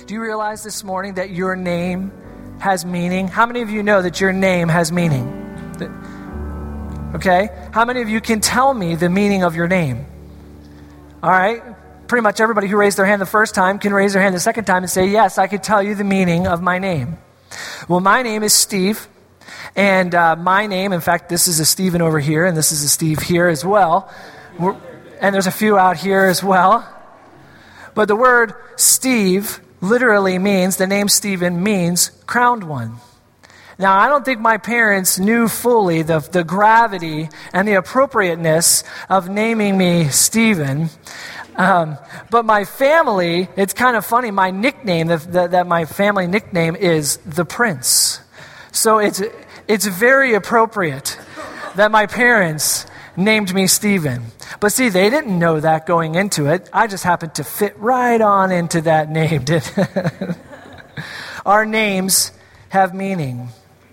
Do you realize this morning that your name has meaning? How many of you know that your name has meaning? Okay? How many of you can tell me the meaning of your name? All right? Pretty much everybody who raised their hand the first time can raise their hand the second time and say, yes, I could tell you the meaning of my name. Well, my name is Steve. And my name, in fact, this is a Stephen over here, and this is a Steve here as well. And there's a few out here as well. But the word Steve literally means, the name Stephen means crowned one. Now, I don't think my parents knew fully the gravity and the appropriateness of naming me Stephen. But my family, it's kind of funny, my nickname, that my family nickname is the Prince. So it's very appropriate that my parents named me Stephen. But see, they didn't know that going into it. I just happened to fit right on into that name. Our names have meaning.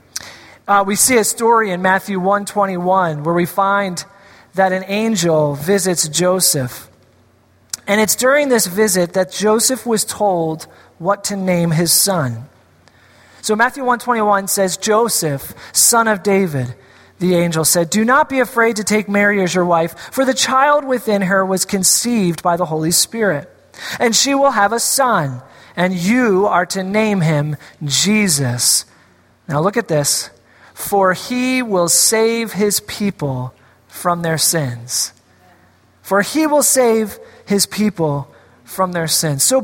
We see a story in Matthew 1:21 where we find that an angel visits Joseph. And it's during this visit that Joseph was told what to name his son. So Matthew 1:21 says, Joseph, son of David, the angel said, do not be afraid to take Mary as your wife, for the child within her was conceived by the Holy Spirit. And she will have a son, and you are to name him Jesus. Now look at this. For he will save his people from their sins. For he will save his people from their sins. So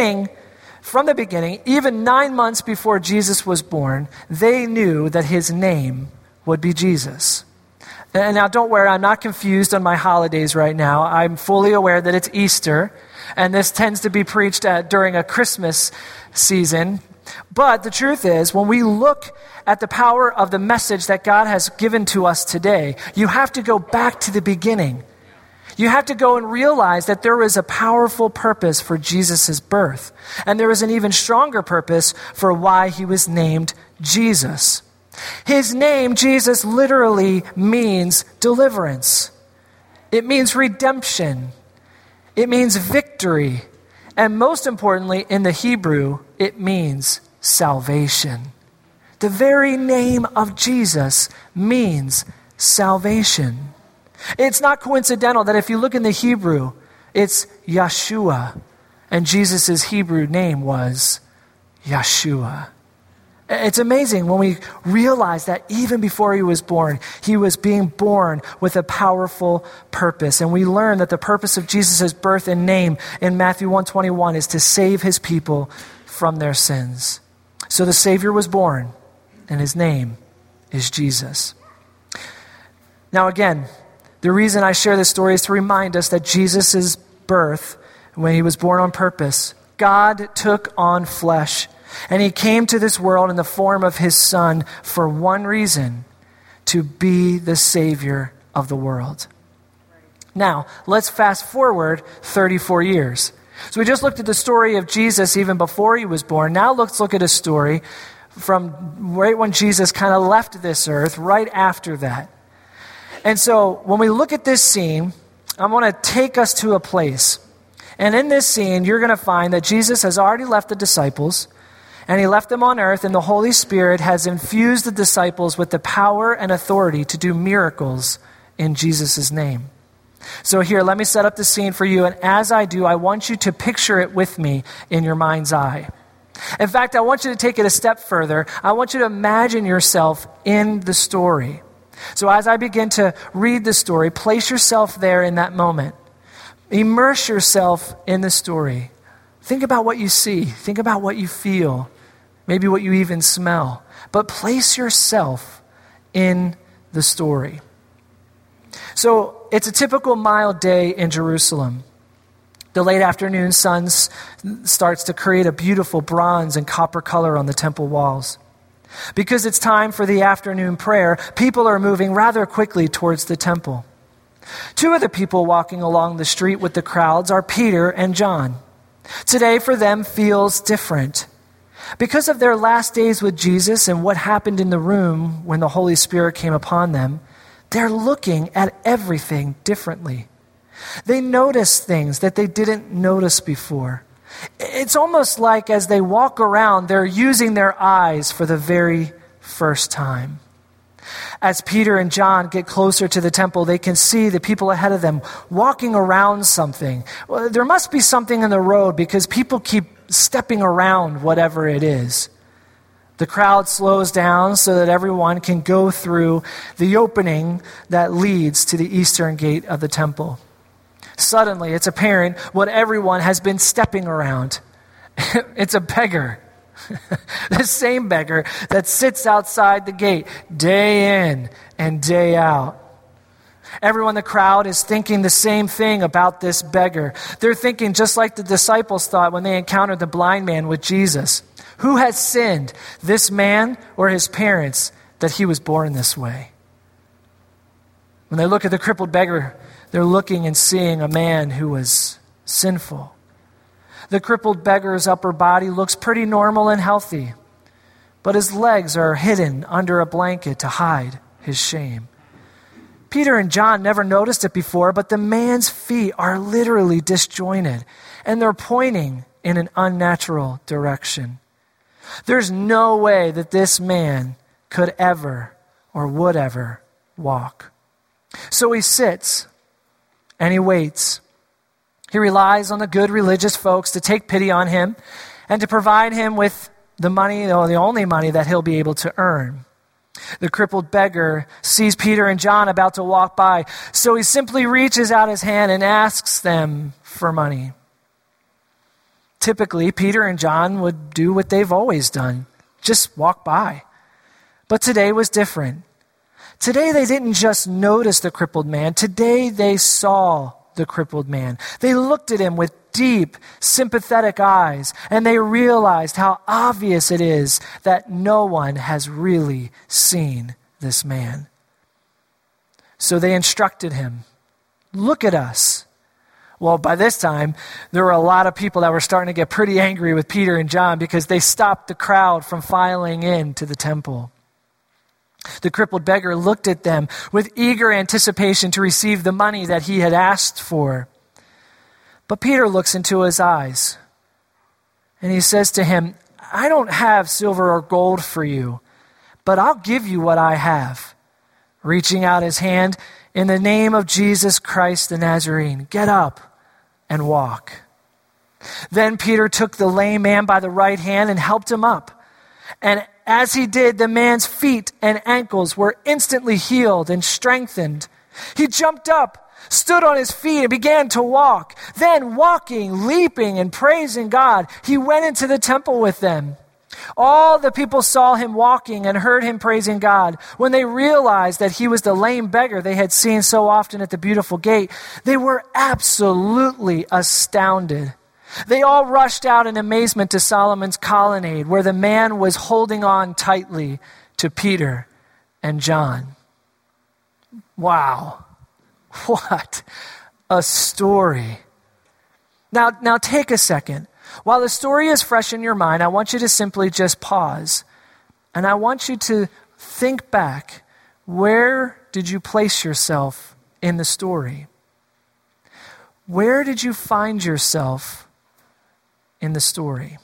from the beginning, even 9 months before Jesus was born, they knew that his name would be Jesus. And now don't worry, I'm not confused on my holidays right now. I'm fully aware that it's Easter, and this tends to be preached during a Christmas season. But the truth is, when we look at the power of the message that God has given to us today, you have to go back to the beginning. You have to go and realize that there is a powerful purpose for Jesus' birth. And there is an even stronger purpose for why he was named Jesus. His name, Jesus, literally means deliverance. It means redemption. It means victory. And most importantly, in the Hebrew, it means salvation. The very name of Jesus means salvation. It's not coincidental that if you look in the Hebrew, it's Yeshua. And Jesus' Hebrew name was Yeshua. It's amazing when we realize that even before he was being born with a powerful purpose. And we learn that the purpose of Jesus' birth and name in Matthew 1:21 is to save his people from their sins. So the Savior was born, and his name is Jesus. Now again, the reason I share this story is to remind us that Jesus' birth, when he was born on purpose, God took on flesh. And he came to this world in the form of his son for one reason, to be the Savior of the world. Now, let's fast forward 34 years. So we just looked at the story of Jesus even before he was born. Now let's look at a story from right when Jesus kind of left this earth, right after that. And so when we look at this scene, I want to take us to a place. And in this scene, you're going to find that Jesus has already left the disciples. And he left them on earth, and the Holy Spirit has infused the disciples with the power and authority to do miracles in Jesus' name. So here, let me set up the scene for you. And as I do, I want you to picture it with me in your mind's eye. In fact, I want you to take it a step further. I want you to imagine yourself in the story. So as I begin to read the story, place yourself there in that moment. Immerse yourself in the story. Think about what you see. Think about what you feel. Maybe what you even smell. But place yourself in the story. So it's a typical mild day in Jerusalem. The late afternoon sun starts to create a beautiful bronze and copper color on the temple walls. Because it's time for the afternoon prayer, people are moving rather quickly towards the temple. Two of the people walking along the street with the crowds are Peter and John. Today for them feels different. Because of their last days with Jesus and what happened in the room when the Holy Spirit came upon them, they're looking at everything differently. They notice things that they didn't notice before. It's almost like as they walk around, they're using their eyes for the very first time. As Peter and John get closer to the temple, they can see the people ahead of them walking around something. Well, there must be something in the road because people keep stepping around whatever it is. The crowd slows down so that everyone can go through the opening that leads to the eastern gate of the temple. Suddenly, it's apparent what everyone has been stepping around. It's a beggar. The same beggar that sits outside the gate day in and day out. Everyone in the crowd is thinking the same thing about this beggar. They're thinking just like the disciples thought when they encountered the blind man with Jesus. Who has sinned, this man or his parents, that he was born this way? When they look at the crippled beggar, they're looking and seeing a man who was sinful. The crippled beggar's upper body looks pretty normal and healthy, but his legs are hidden under a blanket to hide his shame. Peter and John never noticed it before, but the man's feet are literally disjointed, and they're pointing in an unnatural direction. There's no way that this man could ever or would ever walk. So he sits and he waits. He relies on the good religious folks to take pity on him and to provide him with the money, or the only money that he'll be able to earn. The crippled beggar sees Peter and John about to walk by, so he simply reaches out his hand and asks them for money. Typically, Peter and John would do what they've always done, just walk by. But today was different. Today they didn't just notice the crippled man. Today they saw the crippled man. They looked at him with deep, sympathetic eyes, and they realized how obvious it is that no one has really seen this man. So they instructed him, "Look at us." Well, by this time, there were a lot of people that were starting to get pretty angry with Peter and John because they stopped the crowd from filing into the temple. The crippled beggar looked at them with eager anticipation to receive the money that he had asked for. But Peter looks into his eyes, and he says to him, "I don't have silver or gold for you, but I'll give you what I have." Reaching out his hand, "In the name of Jesus Christ the Nazarene, get up and walk." Then Peter took the lame man by the right hand and helped him up. And as he did, the man's feet and ankles were instantly healed and strengthened. He jumped up, stood on his feet, and began to walk. Then, walking, leaping, and praising God, he went into the temple with them. All the people saw him walking and heard him praising God. When they realized that he was the lame beggar they had seen so often at the beautiful gate, they were absolutely astounded. They all rushed out in amazement to Solomon's colonnade, where the man was holding on tightly to Peter and John. Wow, what a story. Now take a second. While the story is fresh in your mind, I want you to simply just pause. And I want you to think back. Where did you place yourself in the story? Where did you find yourself in the story?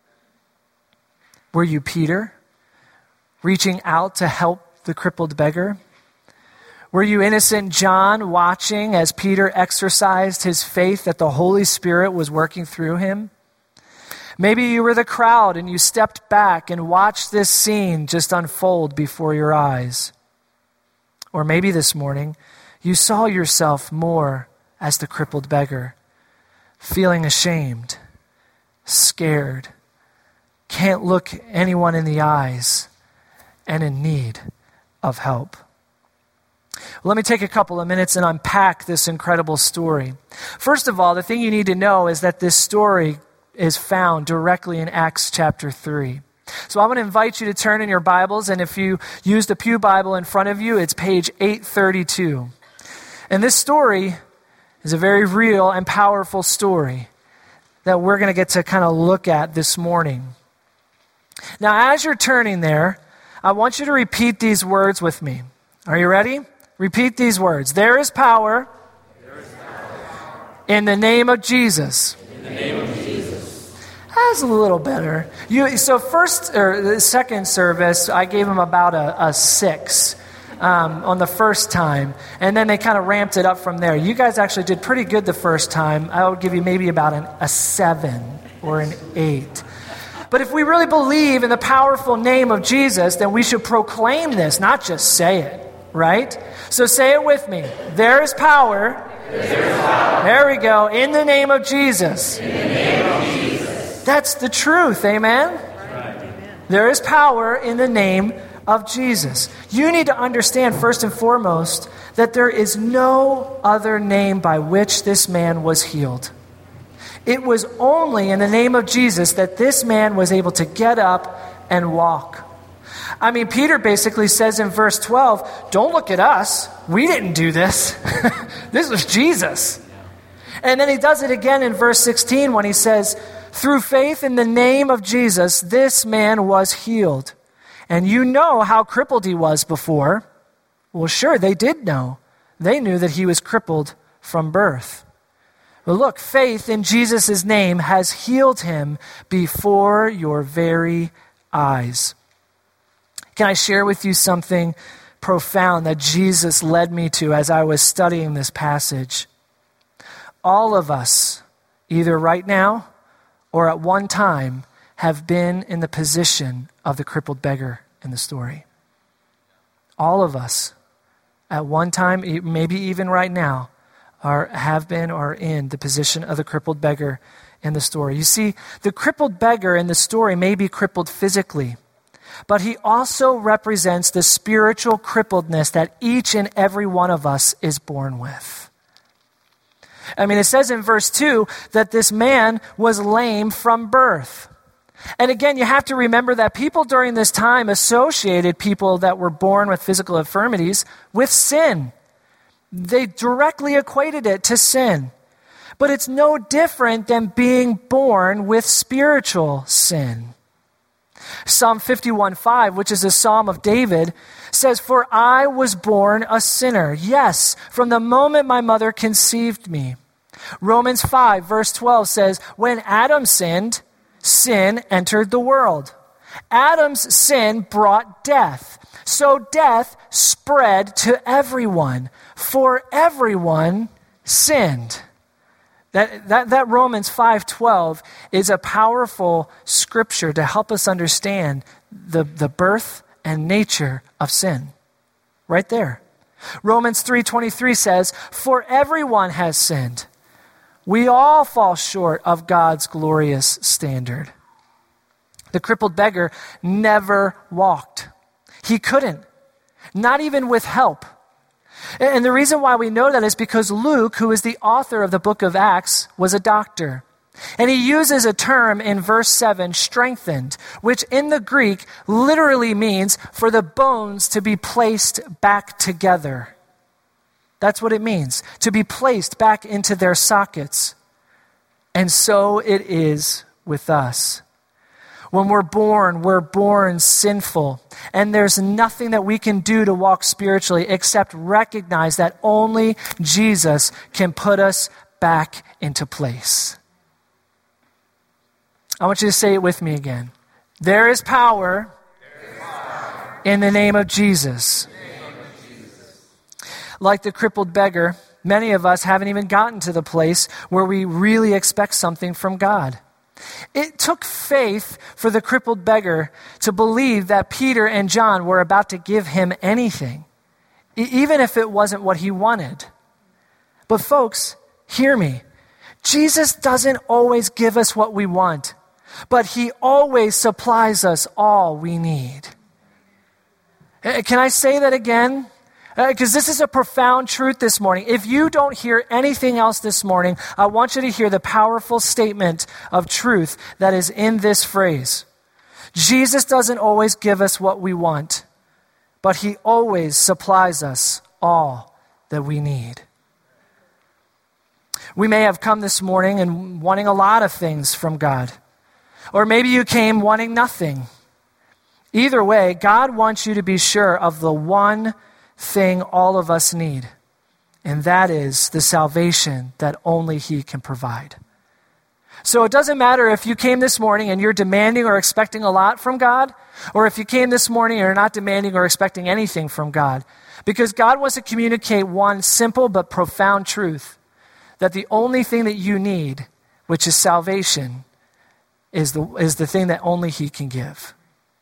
Were you Peter, reaching out to help the crippled beggar? Were you innocent John, watching as Peter exercised his faith that the Holy Spirit was working through him? Maybe you were the crowd and you stepped back and watched this scene just unfold before your eyes. Or maybe this morning, you saw yourself more as the crippled beggar, feeling ashamed, scared, can't look anyone in the eyes, and in need of help. Let me take a couple of minutes and unpack this incredible story. First of all, the thing you need to know is that this story is found directly in Acts chapter 3. So I want to invite you to turn in your Bibles, and if you use the Pew Bible in front of you, it's page 832. And this story is a very real and powerful story that we're going to get to kind of look at this morning. Now, as you're turning there, I want you to repeat these words with me. Are you ready? Repeat these words. There is power, in the name of Jesus. In the name of Jesus. That's a little better. So first or the second service, I gave him about a 6 on the first time, and then they kind of ramped it up from there. You guys actually did pretty good the first time. I would give you maybe about a 7 or an 8. But if we really believe in the powerful name of Jesus, then we should proclaim this, not just say it, right? So say it with me. There is power. There we go. In the name of Jesus. In the name of Jesus. That's the truth, amen? Right. There is power in the name of Jesus. You need to understand, first and foremost, that there is no other name by which this man was healed. It was only in the name of Jesus that this man was able to get up and walk. I mean, Peter basically says in verse 12, don't look at us. We didn't do this. This was Jesus. And then he does it again in verse 16 when he says, through faith in the name of Jesus, this man was healed. And you know how crippled he was before. Well, sure, they did know. They knew that he was crippled from birth. But look, faith in Jesus' name has healed him before your very eyes. Can I share with you something profound that Jesus led me to as I was studying this passage? All of us, either right now or at one time, have been in the position of the crippled beggar in the story. All of us, at one time, maybe even right now, have been or are in the position of the crippled beggar in the story. You see, the crippled beggar in the story may be crippled physically, but he also represents the spiritual crippledness that each and every one of us is born with. I mean, it says in verse 2 that this man was lame from birth. And again, you have to remember that people during this time associated people that were born with physical infirmities with sin. They directly equated it to sin. But it's no different than being born with spiritual sin. Psalm 51:5, which is a psalm of David, says, for I was born a sinner. Yes, from the moment my mother conceived me. Romans 5, verse 12 says, when Adam sinned, sin entered the world. Adam's sin brought death. So death spread to everyone, for everyone sinned. That Romans 5:12 is a powerful scripture to help us understand the birth and nature of sin. Right there. Romans 3:23 says, for everyone has sinned. We all fall short of God's glorious standard. The crippled beggar never walked. He couldn't, not even with help. And the reason why we know that is because Luke, who is the author of the book of Acts, was a doctor. And he uses a term in verse 7, strengthened, which in the Greek literally means for the bones to be placed back together. That's what it means, to be placed back into their sockets. And so it is with us. When we're born sinful, and there's nothing that we can do to walk spiritually except recognize that only Jesus can put us back into place. I want you to say it with me again. There is power in the name of Jesus. Like the crippled beggar, many of us haven't even gotten to the place where we really expect something from God. It took faith for the crippled beggar to believe that Peter and John were about to give him anything, even if it wasn't what he wanted. But folks, hear me. Jesus doesn't always give us what we want, but he always supplies us all we need. Can I say that again? Because this is a profound truth this morning. If you don't hear anything else this morning, I want you to hear the powerful statement of truth that is in this phrase. Jesus doesn't always give us what we want, but he always supplies us all that we need. We may have come this morning and wanting a lot of things from God. Or maybe you came wanting nothing. Either way, God wants you to be sure of the one thing all of us need, and that is the salvation that only he can provide. So it doesn't matter if you came this morning and you're demanding or expecting a lot from God, or if you came this morning and you're not demanding or expecting anything from God. Because God wants to communicate one simple but profound truth, that the only thing that you need, which is salvation, is the thing that only he can give.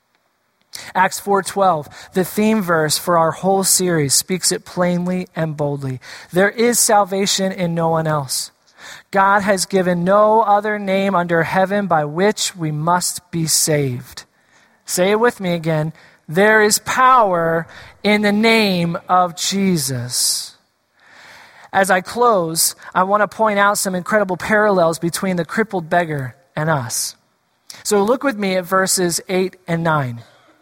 Acts 4:12, the theme verse for our whole series, speaks it plainly and boldly. There is salvation in no one else. God has given no other name under heaven by which we must be saved. Say it with me again. There is power in the name of Jesus. As I close, I want to point out some incredible parallels between the crippled beggar and us. So look with me at verses 8 and 9.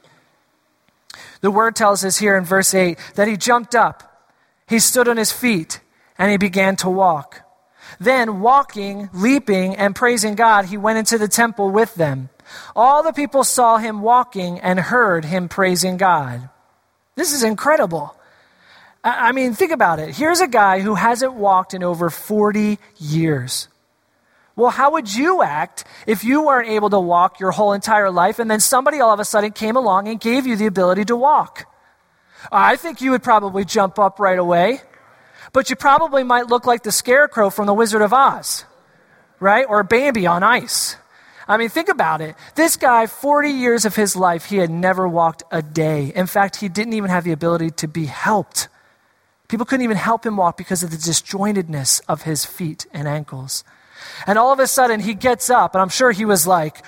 The word tells us here in verse 8 that he jumped up, he stood on his feet, and he began to walk. Then walking, leaping, and praising God, he went into the temple with them. All the people saw him walking and heard him praising God. This is incredible. I mean, think about it. Here's a guy who hasn't walked in over 40 years. Well, how would you act if you weren't able to walk your whole entire life and then somebody all of a sudden came along and gave you the ability to walk? I think you would probably jump up right away, but you probably might look like the Scarecrow from The Wizard of Oz, right? Or Bambi on ice. I mean, think about it. This guy, 40 years of his life, he had never walked a day. In fact, he didn't even have the ability to be helped. People couldn't even help him walk because of the disjointedness of his feet and ankles. And all of a sudden, he gets up, and I'm sure he was like,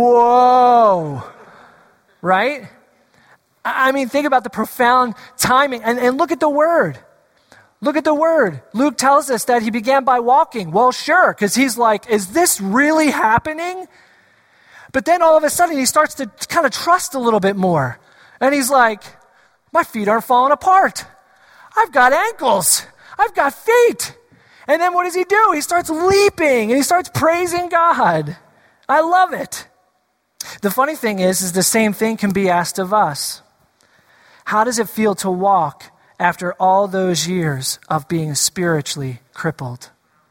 whoa, right? I mean, think about the profound timing, and look at the word. Look at the word. Luke tells us that he began by walking. Well, sure, because he's like, is this really happening? But then all of a sudden, he starts to kind of trust a little bit more. And he's like, my feet aren't falling apart. I've got ankles. I've got feet. And then what does he do? He starts leaping and he starts praising God. I love it. The funny thing is the same thing can be asked of us. How does it feel to walk after all those years of being spiritually crippled?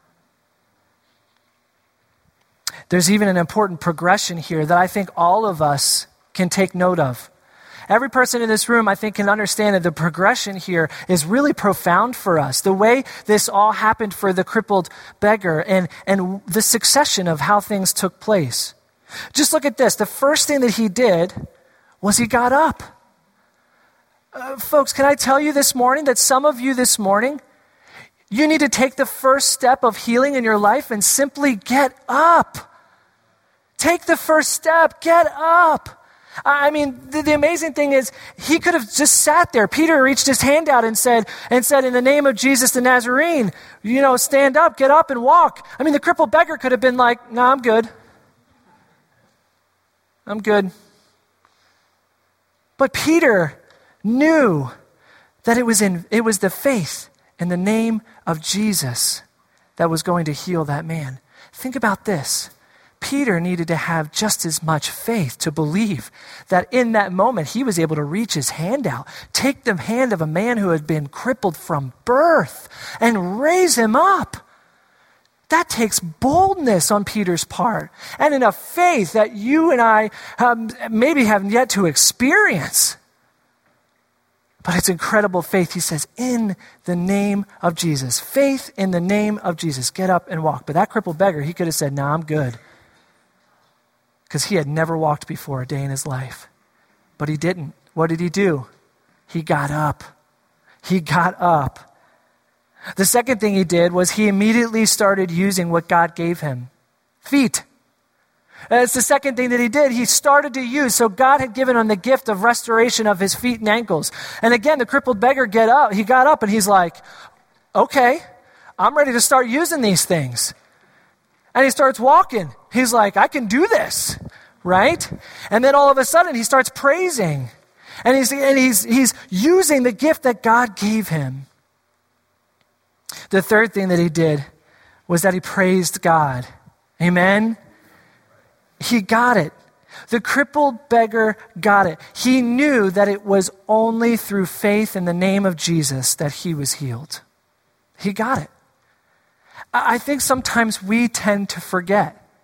There's even an important progression here that I think all of us can take note of. Every person in this room, I think, can understand that the progression here is really profound for us. The way this all happened for the crippled beggar and the succession of how things took place. Just look at this. The first thing that he did was he got up. Folks, can I tell you this morning that some of you this morning, you need to take the first step of healing in your life and simply get up. Take the first step. Get up. I mean, the amazing thing is he could have just sat there. Peter reached his hand out and said, in the name of Jesus the Nazarene, stand up, get up and walk. I mean, the crippled beggar could have been like, no, I'm good. I'm good. But Peter knew that it was the faith in the name of Jesus that was going to heal that man. Think about this. Peter needed to have just as much faith to believe that in that moment he was able to reach his hand out, take the hand of a man who had been crippled from birth and raise him up. That takes boldness on Peter's part and enough faith that you and I maybe have yet to experience. But it's incredible faith. He says, in the name of Jesus. Faith in the name of Jesus. Get up and walk. But that crippled beggar, he could have said, no, I'm good. Because he had never walked before a day in his life. But he didn't. What did he do? He got up. He got up. The second thing he did was he immediately started using what God gave him. Feet. That's the second thing that he did. He started to use. So God had given him the gift of restoration of his feet and ankles. And again, the crippled beggar he got up and he's like, okay, I'm ready to start using these things. And he starts walking. He's like, I can do this, right? And then all of a sudden he starts praising. And he's using the gift that God gave him. The third thing that he did was that he praised God. Amen? He got it. The crippled beggar got it. He knew that it was only through faith in the name of Jesus that he was healed. He got it. I think sometimes we tend to forget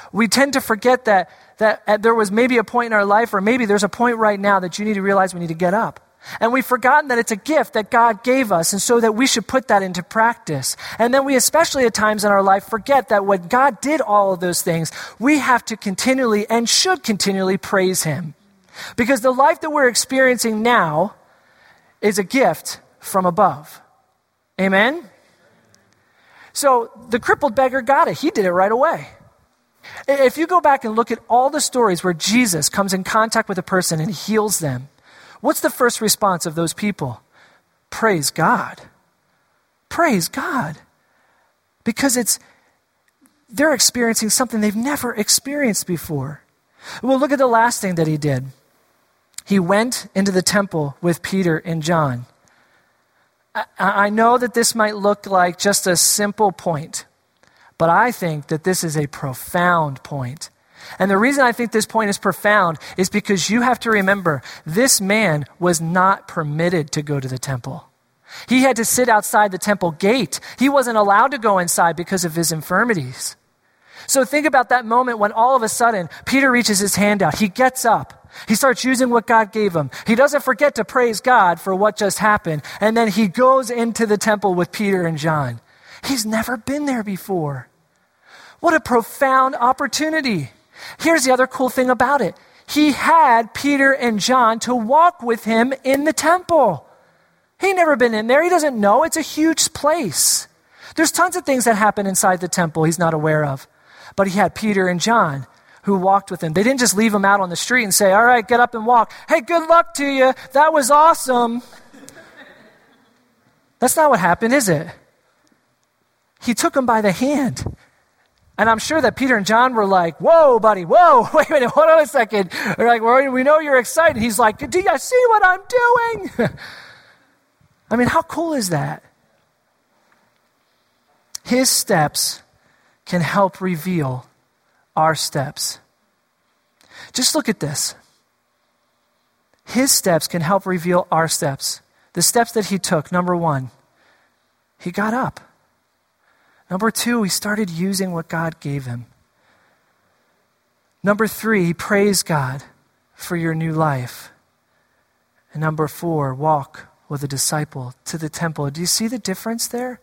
We tend to forget that there was maybe a point in our life, or maybe there's a point right now that you need to realize we need to get up. And we've forgotten that it's a gift that God gave us, and so that we should put that into practice. And then we, especially at times in our life, forget that when God did all of those things, we have to continually and should continually praise him. Because the life that we're experiencing now is a gift from above. Amen? So the crippled beggar got it. He did it right away. If you go back and look at all the stories where Jesus comes in contact with a person and heals them, what's the first response of those people? Praise God. Praise God. Because they're experiencing something they've never experienced before. Well, look at the last thing that he did. He went into the temple with Peter and John. I know that this might look like just a simple point, but I think that this is a profound point. And the reason I think this point is profound is because you have to remember, this man was not permitted to go to the temple. He had to sit outside the temple gate. He wasn't allowed to go inside because of his infirmities. So think about that moment when all of a sudden, Peter reaches his hand out. He gets up. He starts using what God gave him. He doesn't forget to praise God for what just happened. And then he goes into the temple with Peter and John. He's never been there before. What a profound opportunity. Here's the other cool thing about it. He had Peter and John to walk with him in the temple. He'd never been in there. He doesn't know. It's a huge place. There's tons of things that happen inside the temple he's not aware of. But he had Peter and John who walked with him. They didn't just leave him out on the street and say, all right, get up and walk. Hey, good luck to you. That was awesome. That's not what happened, is it? He took him by the hand. And I'm sure that Peter and John were like, whoa, buddy, whoa, wait a minute, hold on a second. They're like, well, we know you're excited. He's like, do you see what I'm doing? I mean, how cool is that? His steps can help reveal our steps. Just look at this. His steps can help reveal our steps. The steps that he took, number one, he got up. Number two, he started using what God gave him. Number three, he praised God for your new life. And number four, walk with a disciple to the temple. Do you see the difference there?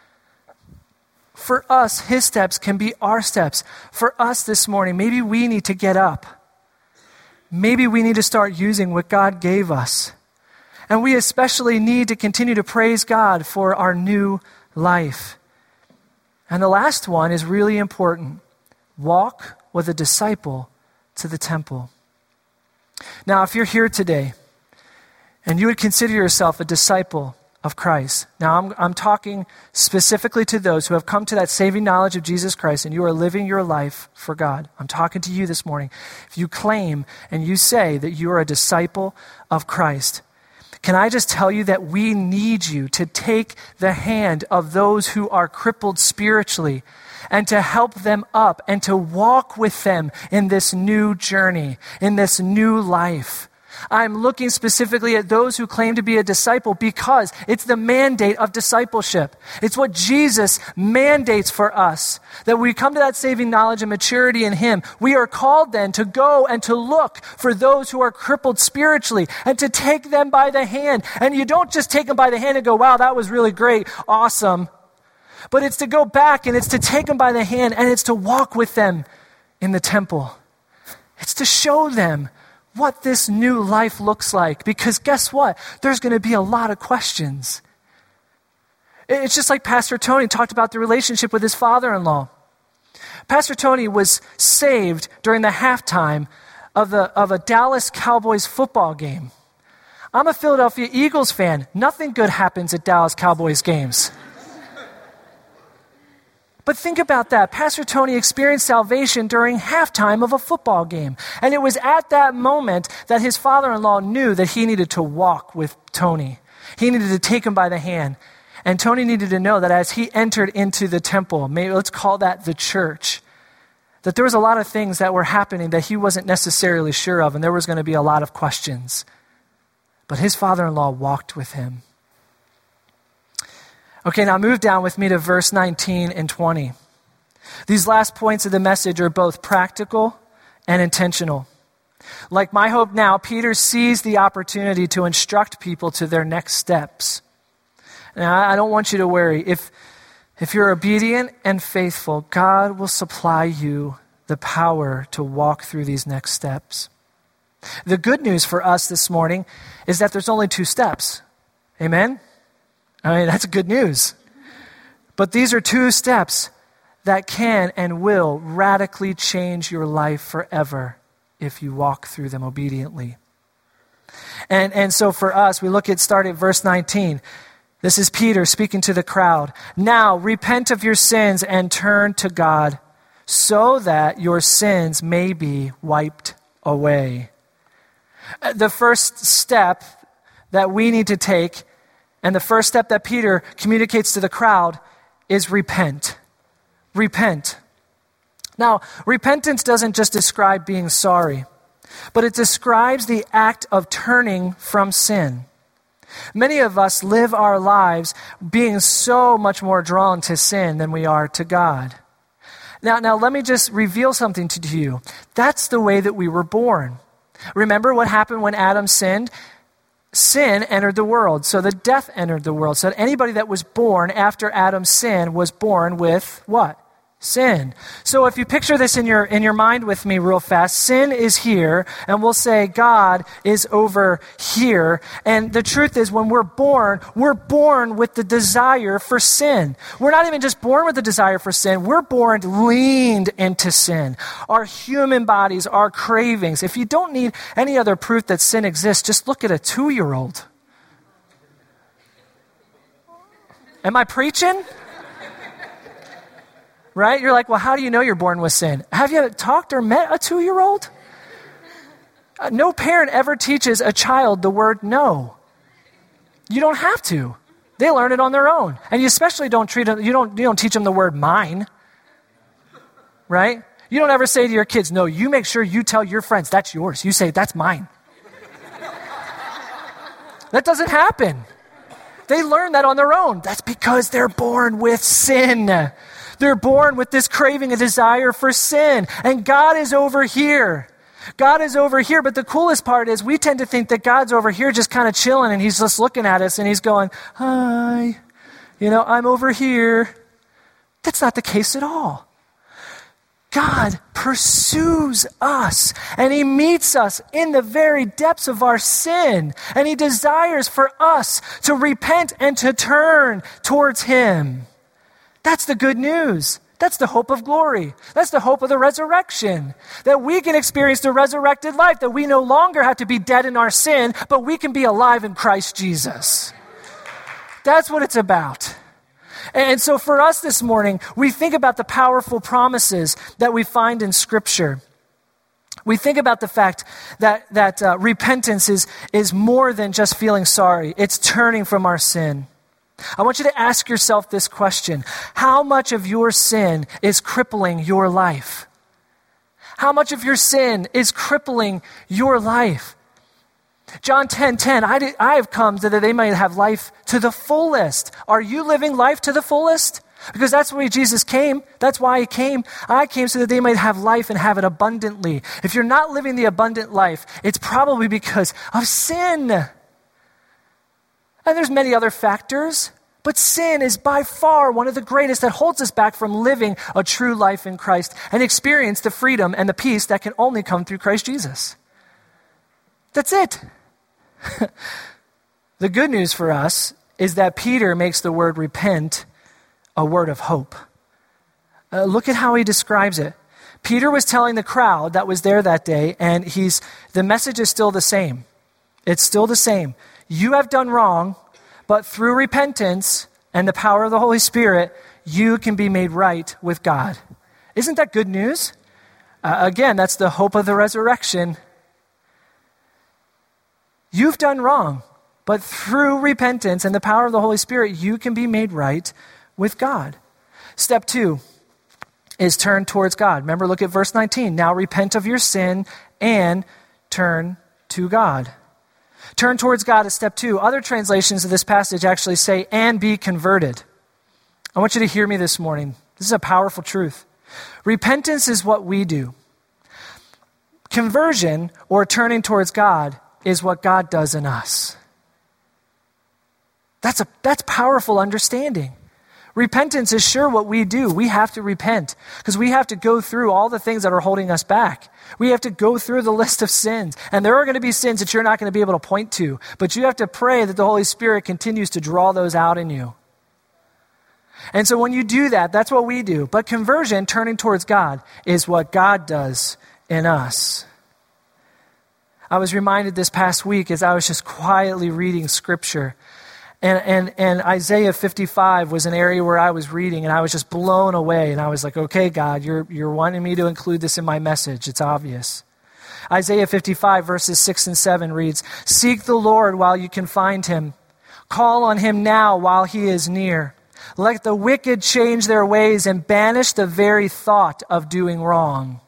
For us, his steps can be our steps. For us this morning, maybe we need to get up. Maybe we need to start using what God gave us. And we especially need to continue to praise God for our new life. And the last one is really important. Walk with a disciple to the temple. Now, if you're here today and you would consider yourself a disciple of Christ. Now, I'm talking specifically to those who have come to that saving knowledge of Jesus Christ and you are living your life for God. I'm talking to you this morning. If you claim and you say that you are a disciple of Christ, can I just tell you that we need you to take the hand of those who are crippled spiritually and to help them up and to walk with them in this new journey, in this new life. I'm looking specifically at those who claim to be a disciple because it's the mandate of discipleship. It's what Jesus mandates for us, that we come to that saving knowledge and maturity in him. We are called then to go and to look for those who are crippled spiritually and to take them by the hand. And you don't just take them by the hand and go, wow, that was really great, awesome. But it's to go back and it's to take them by the hand and it's to walk with them in the temple. It's to show them what this new life looks like. Because guess what? There's going to be a lot of questions. It's just like Pastor Tony talked about the relationship with his father-in-law. Pastor Tony was saved during the halftime of a Dallas Cowboys football game. I'm a Philadelphia Eagles fan. Nothing good happens at Dallas Cowboys games. But think about that. Pastor Tony experienced salvation during halftime of a football game. And it was at that moment that his father-in-law knew that he needed to walk with Tony. He needed to take him by the hand. And Tony needed to know that as he entered into the temple, maybe let's call that the church, that there was a lot of things that were happening that he wasn't necessarily sure of, and there was going to be a lot of questions. But his father-in-law walked with him. Okay, now move down with me to verse 19 and 20. These last points of the message are both practical and intentional. Like My Hope Now, Peter sees the opportunity to instruct people to their next steps. Now, I don't want you to worry. If you're obedient and faithful, God will supply you the power to walk through these next steps. The good news for us this morning is that there's only 2 steps. Amen? I mean, that's good news. But these are 2 steps that can and will radically change your life forever if you walk through them obediently. And so for us, we start at verse 19. This is Peter speaking to the crowd. Now repent of your sins and turn to God so that your sins may be wiped away. The first step that we need to take, and the first step that Peter communicates to the crowd, is repent. Repent. Now, repentance doesn't just describe being sorry, but it describes the act of turning from sin. Many of us live our lives being so much more drawn to sin than we are to God. Now let me just reveal something to you. That's the way that we were born. Remember what happened when Adam sinned? Sin entered the world, so the death entered the world. So anybody that was born after Adam's sin was born with what? Sin. So if you picture this in your mind with me real fast, sin is here, and we'll say God is over here. And the truth is, when we're born with the desire for sin. We're not even just born with the desire for sin, we're born leaned into sin. Our human bodies, our cravings. If you don't need any other proof that sin exists, just look at a 2-year-old. Am I preaching? Right? You're like, well, how do you know you're born with sin? Have you talked or met a 2-year-old? No parent ever teaches a child the word no. You don't have to. They learn it on their own. And you especially don't teach them the word mine. Right? You don't ever say to your kids, no, you make sure you tell your friends, that's yours. You say, that's mine. That doesn't happen. They learn that on their own. That's because they're born with sin. They're born with this craving, a desire for sin. And God is over here. God is over here. But the coolest part is we tend to think that God's over here just kind of chilling and he's just looking at us and he's going, hi, I'm over here. That's not the case at all. God pursues us and he meets us in the very depths of our sin. And he desires for us to repent and to turn towards him. That's the good news. That's the hope of glory. That's the hope of the resurrection. That we can experience the resurrected life, that we no longer have to be dead in our sin, but we can be alive in Christ Jesus. That's what it's about. And so for us this morning, we think about the powerful promises that we find in Scripture. We think about the fact that repentance is more than just feeling sorry. It's turning from our sin. I want you to ask yourself this question. How much of your sin is crippling your life? How much of your sin is crippling your life? John 10:10, I have come so that they might have life to the fullest. Are you living life to the fullest? Because that's why Jesus came. That's why he came. I came so that they might have life and have it abundantly. If you're not living the abundant life, it's probably because of sin. And there's many other factors, but sin is by far one of the greatest that holds us back from living a true life in Christ and experience the freedom and the peace that can only come through Christ Jesus. That's it. The good news for us is that Peter makes the word repent a word of hope. Look at how he describes it. Peter was telling the crowd that was there that day, and the message is still the same. It's still the same. You have done wrong, but through repentance and the power of the Holy Spirit, you can be made right with God. Isn't that good news? Again, that's the hope of the resurrection. You've done wrong, but through repentance and the power of the Holy Spirit, you can be made right with God. Step 2 is turn towards God. Remember, look at verse 19. Now repent of your sin and turn to God. Turn towards God is step 2. Other translations of this passage actually say, and be converted. I want you to hear me this morning. This is a powerful truth. Repentance is what we do. Conversion, or turning towards God, is what God does in us. That's powerful understanding. Repentance is sure what we do. We have to repent because we have to go through all the things that are holding us back. We have to go through the list of sins. And there are going to be sins that you're not going to be able to point to. But you have to pray that the Holy Spirit continues to draw those out in you. And so when you do that, that's what we do. But conversion, turning towards God, is what God does in us. I was reminded this past week as I was just quietly reading Scripture. And Isaiah 55 was an area where I was reading, and I was just blown away. And I was like, okay, God, you're wanting me to include this in my message. It's obvious. Isaiah 55 verses 6 and 7 reads, "Seek the Lord while you can find him. Call on him now while he is near. Let the wicked change their ways and banish the very thought of doing wrong."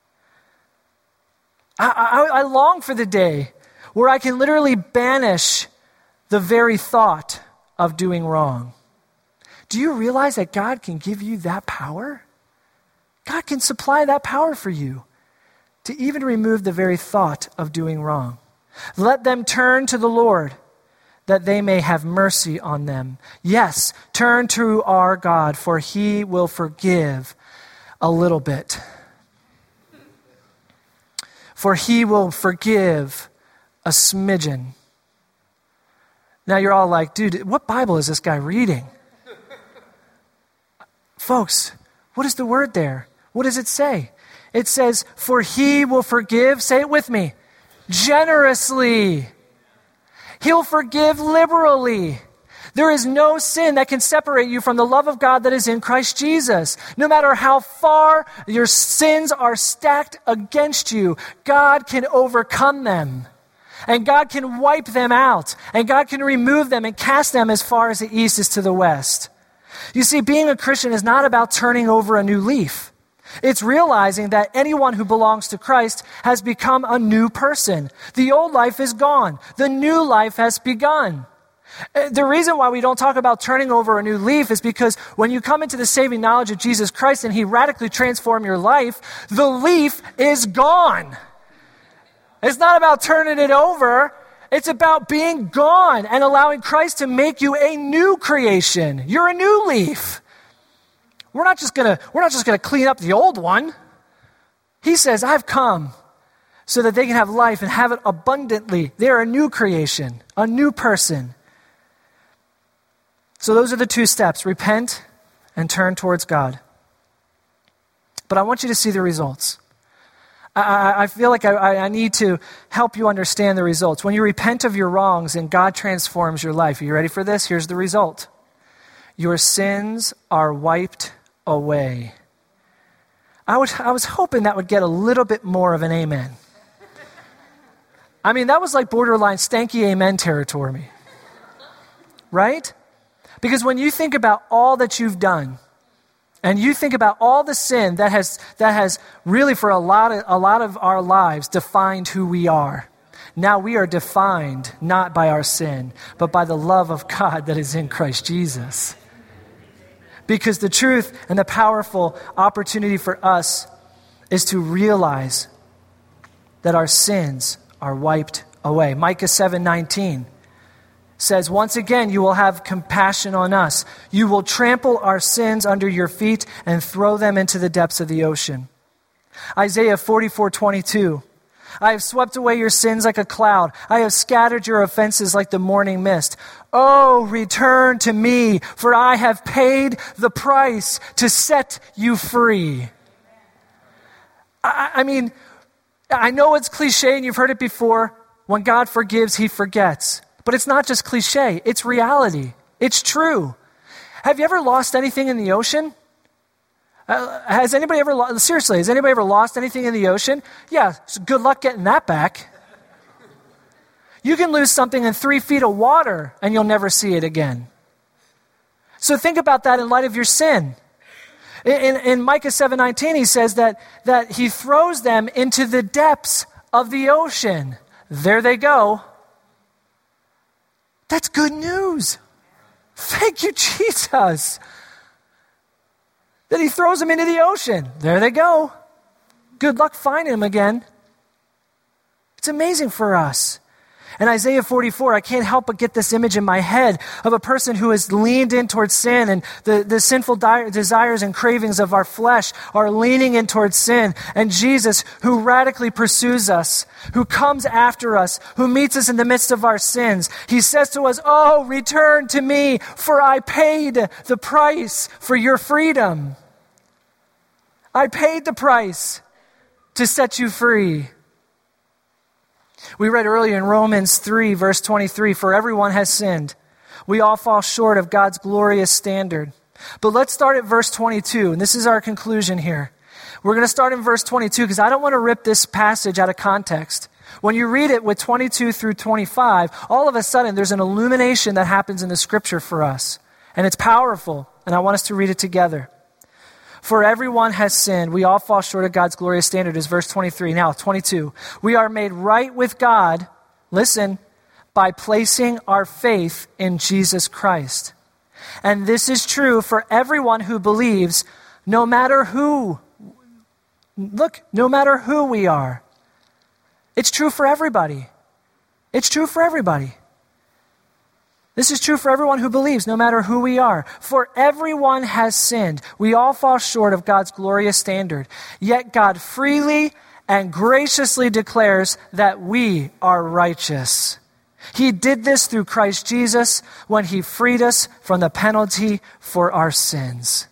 I long for the day where I can literally banish the very thought of doing wrong. Do you realize that God can give you that power? God can supply that power for you to even remove the very thought of doing wrong. Let them turn to the Lord, that they may have mercy on them. Yes, turn to our God, for he will forgive a little bit. For he will forgive a smidgen. Now you're all like, dude, what Bible is this guy reading? Folks, what is the word there? What does it say? It says, for he will forgive, say it with me, generously. He'll forgive liberally. There is no sin that can separate you from the love of God that is in Christ Jesus. No matter how far your sins are stacked against you, God can overcome them. And God can wipe them out. And God can remove them and cast them as far as the east is to the west. You see, being a Christian is not about turning over a new leaf. It's realizing that anyone who belongs to Christ has become a new person. The old life is gone. The new life has begun. The reason why we don't talk about turning over a new leaf is because when you come into the saving knowledge of Jesus Christ and he radically transforms your life, the leaf is gone. It's not about turning it over. It's about being gone and allowing Christ to make you a new creation. You're a new leaf. We're not just gonna clean up the old one. He says, I've come so that they can have life and have it abundantly. They're a new creation, a new person. So those are the two steps, repent and turn towards God. But I want you to see the results. I feel like I need to help you understand the results. When you repent of your wrongs and God transforms your life, are you ready for this? Here's the result. Your sins are wiped away. I was hoping that would get a little bit more of an amen. I mean, that was like borderline stanky amen territory, right? Because when you think about all that you've done, and you think about all the sin that has really for a lot of our lives defined who we are. Now we are defined not by our sin, but by the love of God that is in Christ Jesus. Because the truth and the powerful opportunity for us is to realize that our sins are wiped away. Micah 7:19 says, once again, you will have compassion on us. You will trample our sins under your feet and throw them into the depths of the ocean. Isaiah 44:22, I have swept away your sins like a cloud. I have scattered your offenses like the morning mist. Oh, return to me, for I have paid the price to set you free. I mean, I know it's cliche and you've heard it before. When God forgives, he forgets. But it's not just cliche, it's reality. It's true. Have you ever lost anything in the ocean? Has anybody ever lost anything in the ocean? Yeah, so good luck getting that back. You can lose something in 3 feet of water and you'll never see it again. So think about that in light of your sin. In Micah 7:19, he says that he throws them into the depths of the ocean. There they go. That's good news. Thank you, Jesus. Then he throws them into the ocean. There they go. Good luck finding them again. It's amazing for us. In Isaiah 44, I can't help but get this image in my head of a person who has leaned in towards sin, and the sinful desires and cravings of our flesh are leaning in towards sin. And Jesus, who radically pursues us, who comes after us, who meets us in the midst of our sins, he says to us, "Oh, return to me, for I paid the price for your freedom. I paid the price to set you free." We read earlier in Romans 3, verse 23, "For everyone has sinned. We all fall short of God's glorious standard." But let's start at verse 22, and this is our conclusion here. We're going to start in verse 22 because I don't want to rip this passage out of context. When you read it with 22 through 25, all of a sudden there's an illumination that happens in the scripture for us. And it's powerful, and I want us to read it together. "For everyone has sinned. We all fall short of God's glorious standard," is verse 23. Now, 22. "We are made right with God," listen, "by placing our faith in Jesus Christ. And this is true for everyone who believes, no matter who. Look, no matter who we are. It's true for everybody. It's true for everybody. This is true for everyone who believes, no matter who we are. For everyone has sinned. We all fall short of God's glorious standard. Yet God freely and graciously declares that we are righteous. He did this through Christ Jesus when he freed us from the penalty for our sins."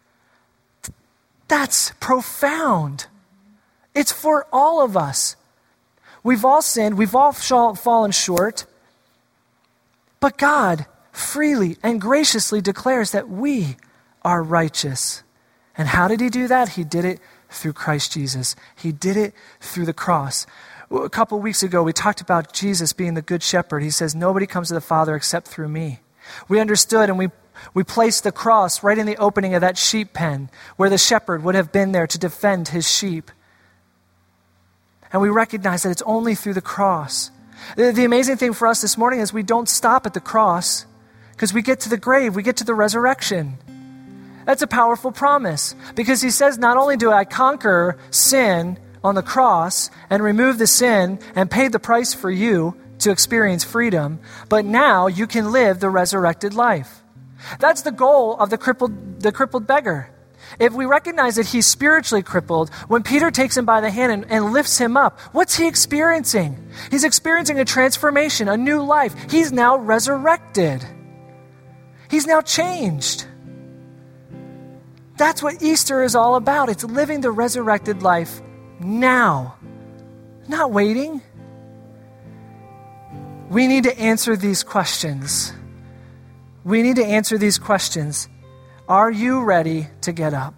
That's profound. It's for all of us. We've all sinned. We've all fallen short. But God freely and graciously declares that we are righteous. And how did he do that? He did it through Christ Jesus. He did it through the cross. A couple of weeks ago, we talked about Jesus being the good shepherd. He says, "Nobody comes to the Father except through me." We understood and we placed the cross right in the opening of that sheep pen where the shepherd would have been there to defend his sheep. And we recognize that it's only through the cross. The amazing thing for us this morning is we don't stop at the cross because we get to the grave, we get to the resurrection. That's a powerful promise because he says, not only do I conquer sin on the cross and remove the sin and pay the price for you to experience freedom, but now you can live the resurrected life. That's the goal of the crippled beggar. If we recognize that he's spiritually crippled, when Peter takes him by the hand and lifts him up, what's he experiencing? He's experiencing a transformation, a new life. He's now resurrected. He's now changed. That's what Easter is all about. It's living the resurrected life now, not waiting. We need to answer these questions. We need to answer these questions. Are you ready to get up?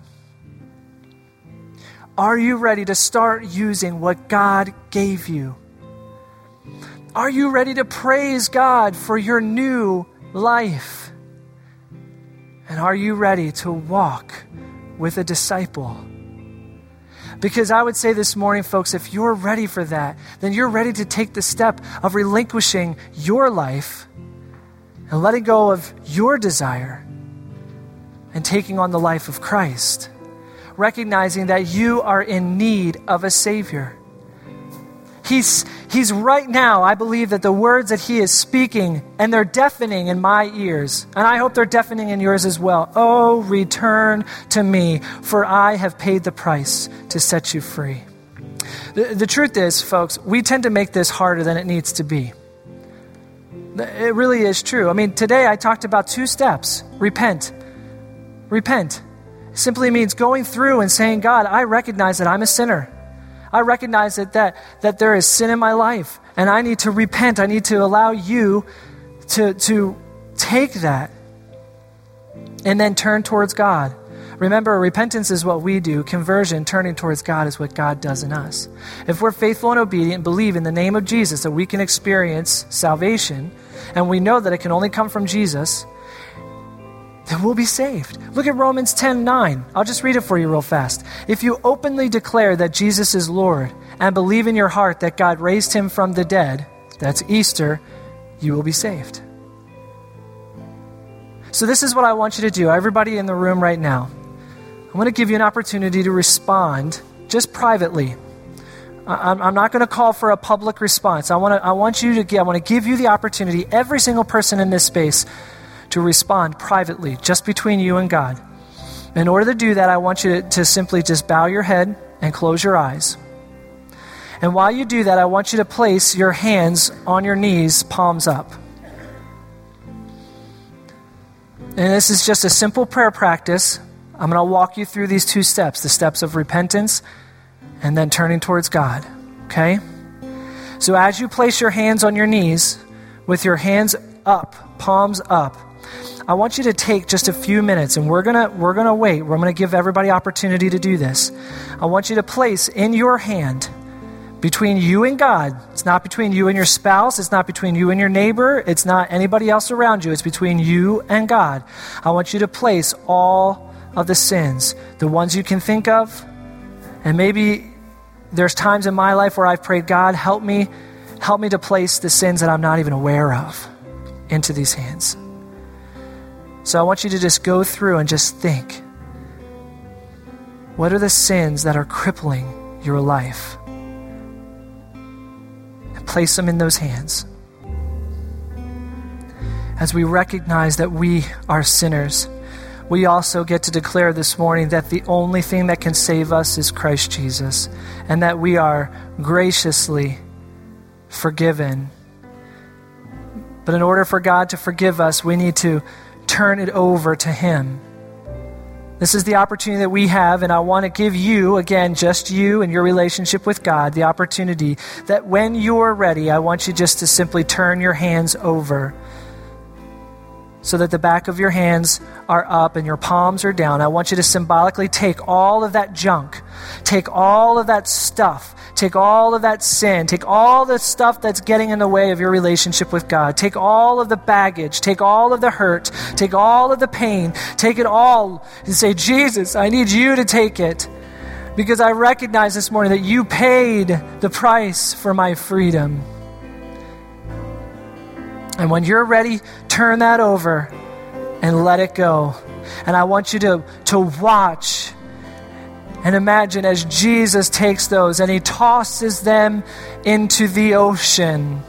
Are you ready to start using what God gave you? Are you ready to praise God for your new life? And are you ready to walk with a disciple? Because I would say this morning, folks, if you're ready for that, then you're ready to take the step of relinquishing your life and letting go of your desire and taking on the life of Christ, recognizing that you are in need of a Savior. He's right now, I believe that the words that he is speaking, and they're deafening in my ears, and I hope they're deafening in yours as well. "Oh, return to me, for I have paid the price to set you free." The truth is, folks, we tend to make this harder than it needs to be. It really is true. I mean, today I talked about 2 steps. Repent. Repent simply means going through and saying, "God, I recognize that I'm a sinner. I recognize that there is sin in my life, and I need to repent. I need to allow you to take that and then turn towards God." Remember, repentance is what we do. Conversion, turning towards God, is what God does in us. If we're faithful and obedient and believe in the name of Jesus that we can experience salvation, and we know that it can only come from Jesus, then we'll be saved. Look at Romans 10:9. I'll just read it for you real fast. "If you openly declare that Jesus is Lord and believe in your heart that God raised him from the dead," that's Easter, "you will be saved." So this is what I want you to do. Everybody in the room right now, I'm going to give you an opportunity to respond just privately. I'm not going to call for a public response. I want to give you the opportunity, every single person in this space, to respond privately, just between you and God. In order to do that, I want you to simply just bow your head and close your eyes. And while you do that, I want you to place your hands on your knees, palms up. And this is just a simple prayer practice. I'm going to walk you through these two steps, the steps of repentance and then turning towards God, okay? So as you place your hands on your knees, with your hands up, palms up, I want you to take just a few minutes, and we're gonna wait. I'm gonna give everybody opportunity to do this. I want you to place in your hand, between you and God. It's not between you and your spouse. It's not between you and your neighbor. It's not anybody else around you. It's between you and God. I want you to place all of the sins, the ones you can think of, and maybe there's times in my life where I've prayed, God, help me to place the sins that I'm not even aware of into these hands. So I want you to just go through and just think, what are the sins that are crippling your life? And place them in those hands. As we recognize that we are sinners, we also get to declare this morning that the only thing that can save us is Christ Jesus, and that we are graciously forgiven. But in order for God to forgive us, we need to turn it over to Him. This is the opportunity that we have, and I want to give you, again, just you and your relationship with God, the opportunity that when you're ready, I want you just to simply turn your hands over so that the back of your hands are up and your palms are down. I want you to symbolically take all of that junk, take all of that stuff, take all of that sin, take all the stuff that's getting in the way of your relationship with God, take all of the baggage, take all of the hurt, take all of the pain, take it all and say, Jesus, I need you to take it, because I recognize this morning that you paid the price for my freedom. And when you're ready, turn that over and let it go. And I want you to watch and imagine as Jesus takes those and He tosses them into the ocean.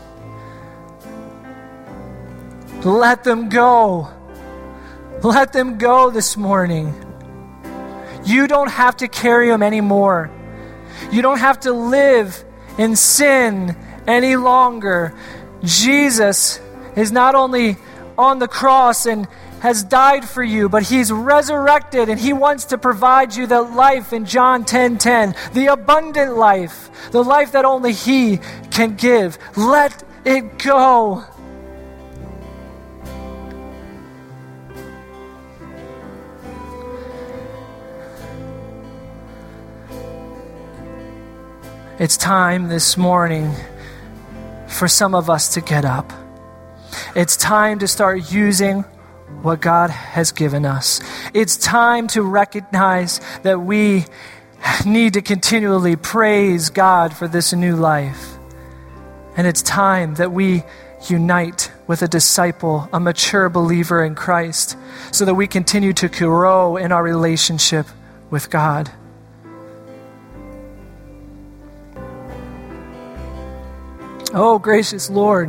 Let them go. Let them go this morning. You don't have to carry them anymore. You don't have to live in sin any longer. Jesus is not only on the cross and has died for you, but He's resurrected, and He wants to provide you the life in John 10:10, the abundant life, the life that only He can give. Let it go. It's time this morning for some of us to get up. It's time to start using what God has given us. It's time to recognize that we need to continually praise God for this new life. And it's time that we unite with a disciple, a mature believer in Christ, so that we continue to grow in our relationship with God. Oh, gracious Lord,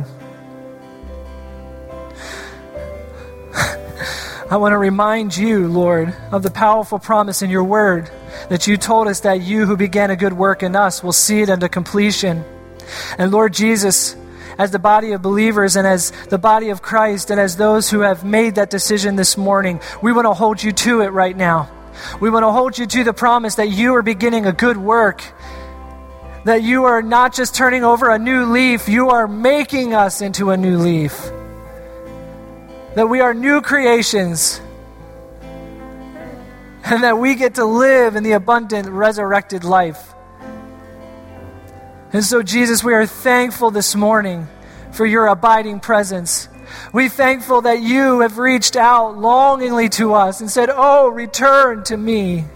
I want to remind you, Lord, of the powerful promise in your word that you told us that you who began a good work in us will see it unto completion. And Lord Jesus, as the body of believers and as the body of Christ and as those who have made that decision this morning, we want to hold you to it right now. We want to hold you to the promise that you are beginning a good work, that you are not just turning over a new leaf, you are making us into a new leaf. That we are new creations, and that we get to live in the abundant, resurrected life. And so, Jesus, we are thankful this morning for your abiding presence. We're thankful that you have reached out longingly to us and said, oh, return to me.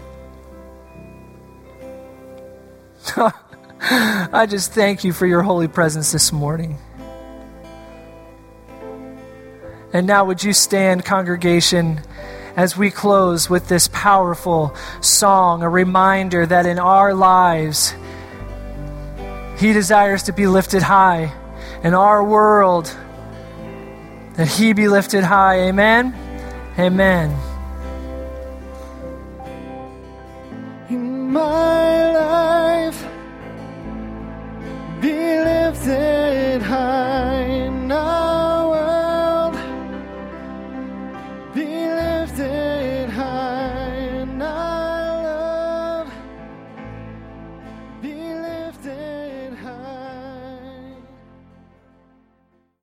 I just thank you for your holy presence this morning. And now would you stand, congregation, as we close with this powerful song, a reminder that in our lives, He desires to be lifted high. In our world, that He be lifted high. Amen? Amen. In my life, be lifted high.